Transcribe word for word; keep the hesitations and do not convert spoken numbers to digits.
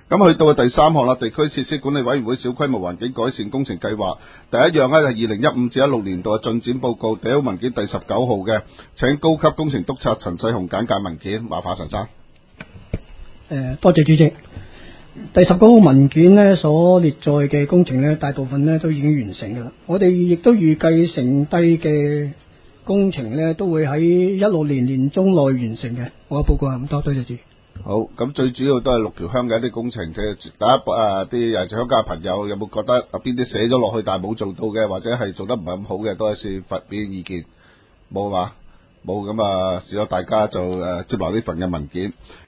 咁去到第三項啦，地區設施管理委員會小規模環境改善工程計劃，第一樣呢，就係二零一五至一六年度嘅進展報告，第一文件第十九號嘅，請高級工程督察陳世雄簡介文件，麻煩陳生。 誒，多謝主席。第十九號文件呢所列載嘅工程呢，大部分呢都已經完成㗎啦。我哋亦都預計剩低嘅工程呢都會喺一六年年中內完成嘅。我嘅報告係咁多，多謝主席。 好，咁最主要都係六條鄉嘅一啲工程，即係第一誒啲尤其是鄉下朋友有冇覺得邊啲寫咗落去但係冇做到嘅，或者係做得唔係咁好嘅，都係先發表意見。冇嘛？冇咁啊，試咗大家就誒接納呢份嘅文件。